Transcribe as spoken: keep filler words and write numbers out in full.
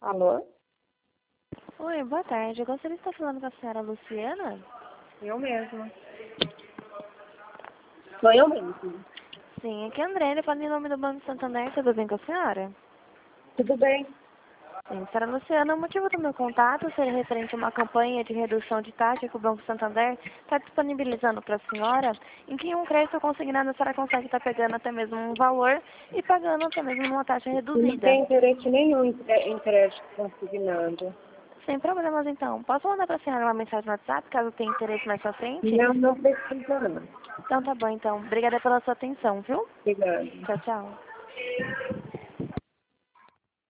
Alô? Oi, boa tarde. Eu gostaria de estar falando com a senhora Luciana. Eu mesma. Sou eu mesma. Sim, aqui é a André, falando em nome do Banco Santander. Tudo bem com a senhora? Tudo bem? Sim, senhora Luciana, o motivo do meu contato seria referente a uma campanha de redução de taxa que o Banco Santander está disponibilizando para a senhora, em que um crédito consignado a senhora consegue estar pegando até mesmo um valor e pagando até mesmo uma taxa Eu não reduzida. tenho interesse nenhum em cre- em crédito consignado. Sem problemas, então. Posso mandar para a senhora uma mensagem no WhatsApp, caso tenha interesse mais pra frente? Não, não precisa não. Então tá bom, então. Obrigada pela sua atenção, viu? Obrigada. Tchau, tchau.